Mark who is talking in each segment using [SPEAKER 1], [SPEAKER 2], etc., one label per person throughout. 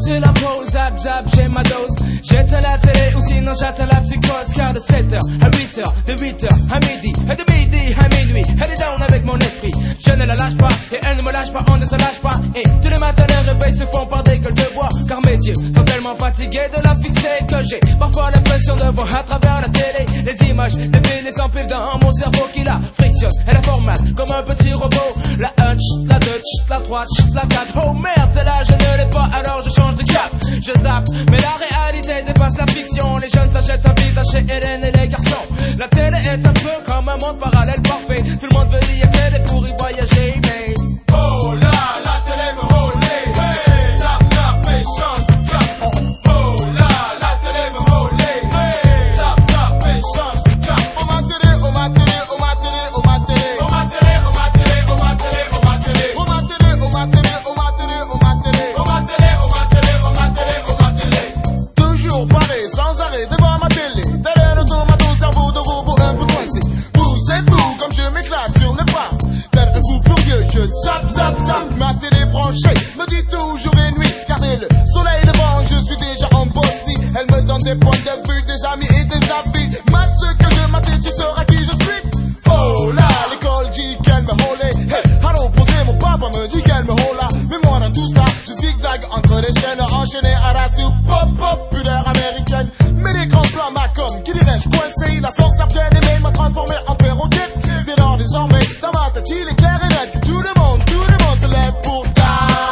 [SPEAKER 1] c'est la pause, zap zap, j'ai ma dose. J'éteins la télé ou sinon j'atteins la psychose. Car de 7h à 8h, de 8h à midi, et de midi à minuit, elle est down avec mon esprit. Je ne la lâche pas, et elle ne me lâche pas, on ne se lâche pas. Et tous les matins les réveils se font par des gueules de bois. Car mes yeux sont tellement fatigués de la fixer que j'ai parfois l'impression de voir à travers la télé les images défilent et s'empilent dans mon cerveau qui la frictionne. Elle la formate comme un petit robot. La 1, la 2, la 3, la 4. Oh merde, celle-là je ne l'ai pas, alors je change de cap. Je zappe, mais la réalité dépasse la fiction. Les jeunes s'achètent un visa chez Hélène et les garçons. La télé est un peu comme un monde parallèle parfait. Tout le monde veut y accéder pour y voyager, mais
[SPEAKER 2] oh là, la télé me volait. Hey, zap zap et change de cap. Oh là, la télé me volait. Hey, zap zap et change de cap. Oh ma télé, oh ma télé, oh ma télé, oh ma télé. Oh ma télé, oh ma télé, oh ma télé, oh ma télé. Oh ma télé, oh ma télé, oh ma télé, oh ma télé. Oh ma télé, oh ma télé, oh ma télé, oh ma télé. Toujours pareil, sans arrêt devant ma télé. Tel un automate au cerveau de robot un peu coincé. Vous êtes fou comme je m'éclate sur les bras. Tel un fou furieux, je zap zap zap. Ma télé branchée me dit toujours et nuit. Gardez le soleil devant, je suis déjà en Bosnie. Elle me donne des points de vue, des amis et des avis. Mat ce que je m'attends, tu sauras qui je suis. Oh là, l'école dit qu'elle me holait. Hey, à l'opposé, mon papa me dit qu'elle me hola. Mais moi dans tout ça, je zigzag entre les chaînes enchaînées à la soupe. Pop pop, pudeur américaine. Mais les grands plans, ma com, qui dirais-je coincé. La sauce certaine aimée m'a transformé en perroquet. Dès lors désormais, dans ma tête il est clair et net que tout le monde se lève pour ta.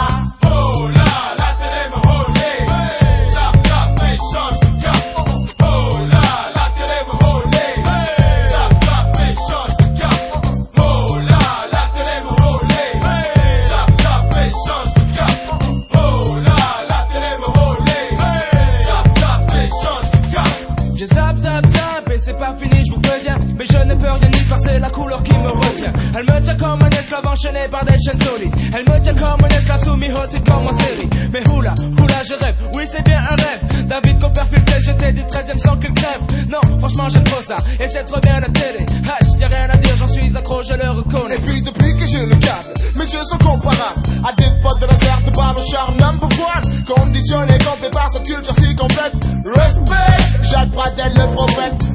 [SPEAKER 2] Oh là, la télé me holait. Hey, zap zap et change de cap. Oh là, la télé me holait. Hey, zap zap et change de cap. Oh là, la télé me holait. Hey, zap zap et change de cap. Oh là, la télé me holait. Hey, zap zap et change de cap.
[SPEAKER 1] je zappe, zappe, zappe et c'est pas fini, je vous préviens. Mais je ne peux rien y faire, c'est la couleur qui me retient. Elle me tient comme un esclave enchaîné par des chaînes solides. Elle me tient comme un esclave soumis au site comme en série. Mais oula, oula, je rêve, oui c'est bien un rêve. David Copperfield, j'étais du 13e sans qu'il crève. Non, franchement j'aime trop ça, et c'est trop bien la télé. H, y'a rien à dire, j'en suis accro, je le reconnais.
[SPEAKER 2] Et puis depuis que je le garde, mes yeux sont comparables à des spots de laser de balle au charme number one. Conditionné, complet par cette culture si complète. Respect, Jacques Pradel le prophète.